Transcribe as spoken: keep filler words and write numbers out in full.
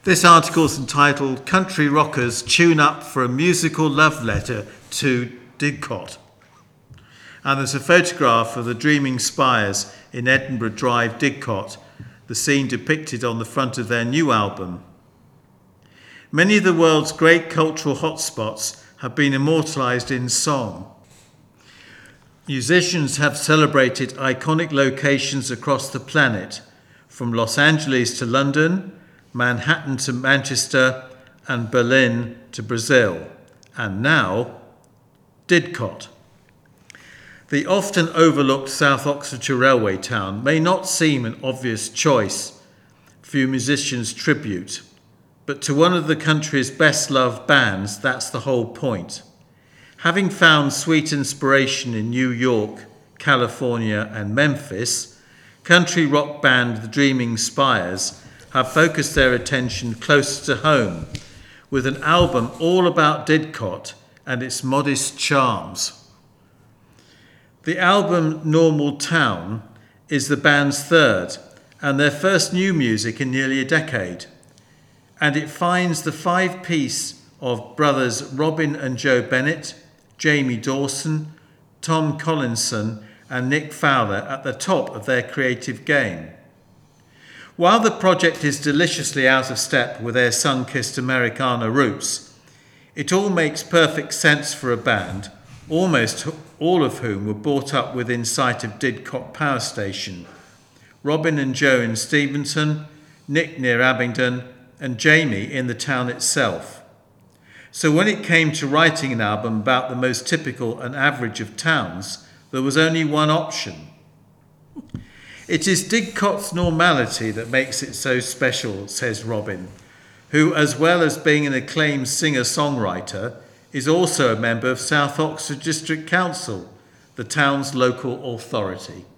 This article is entitled Country Rockers Tune Up for a Musical Love Letter to Didcot. And there's a photograph of the Dreaming Spires in Edinburgh Drive, Didcot, the scene depicted on the front of their new album. Many of the world's great cultural hotspots have been immortalised in song. Musicians have celebrated iconic locations across the planet, from Los Angeles to London, Manhattan to Manchester, and Berlin to Brazil, and now Didcot. The often overlooked South Oxfordshire railway town may not seem an obvious choice for a musician's tribute, but to one of the country's best-loved bands, that's the whole point. Having found sweet inspiration in New York, California, and Memphis, country rock band The Dreaming Spires have focused their attention closer to home with an album all about Didcot and its modest charms. The album Normal Town is the band's third and their first new music in nearly a decade, and it finds the five-piece of brothers Robin and Joe Bennett, Jamie Dawson, Tom Collinson and Nick Fowler at the top of their creative game. While the project is deliciously out of step with their sun-kissed Americana roots, it all makes perfect sense for a band, almost all of whom were brought up within sight of Didcot Power Station. Robin and Joe in Steventon, Nick near Abingdon, and Jamie in the town itself. So when it came to writing an album about the most typical and average of towns, there was only one option. It is Didcot's normality that makes it so special, says Robin, who, as well as being an acclaimed singer-songwriter, is also a member of South Oxford District Council, the town's local authority.